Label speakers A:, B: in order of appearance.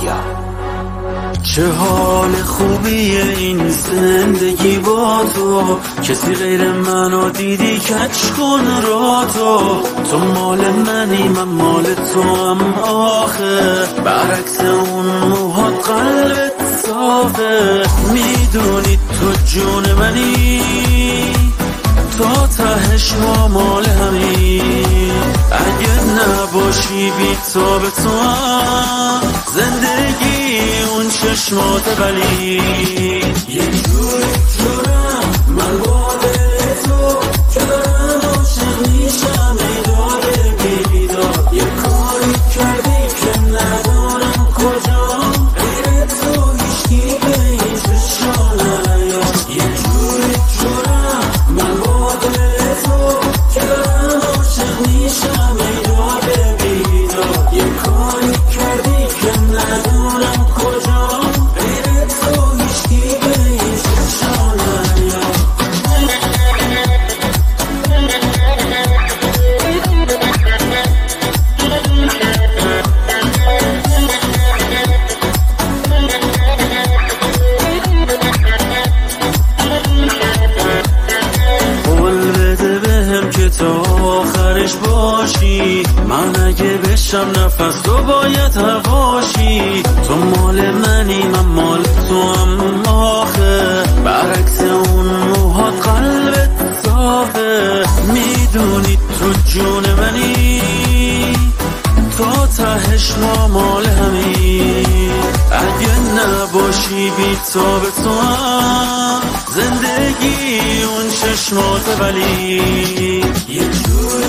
A: چه حال خوبیه این زندگی با تو، کسی غیر منو دیدی کج کن را تو مال منی من مال تو هم آخه، برعکس اون موهات قلبت صافه، میدونی تو جون منی تا تهش ما مال همی، اگه نباشی بی تو به تو هم زندگی اون چشمات ولی یه جوری جورم من با دل تو که دارم عاشق میشم ایداره بیدار، یه کاری کردی که ندارم کجا غیر تو هیچکی به این چشا نیاد، یه جوری جورم من با دل تو که دارم عاشق میشم ایداره بیدار، یه کاری کردی که ندارم کجا غیر تو هیچکی به این چشا نیاد. قول بده بهم که تا آخرش باشی، من اگه بشم نفس تو باید هواشی، تو مال منی من مال تو هم آخه، برعکس اون موهات قلبت صافه، میدونی تو جون منی تا تهش ما مال همی، اگه نباشی بی تو به تو هم زندگی اون چشمات ولی یه جور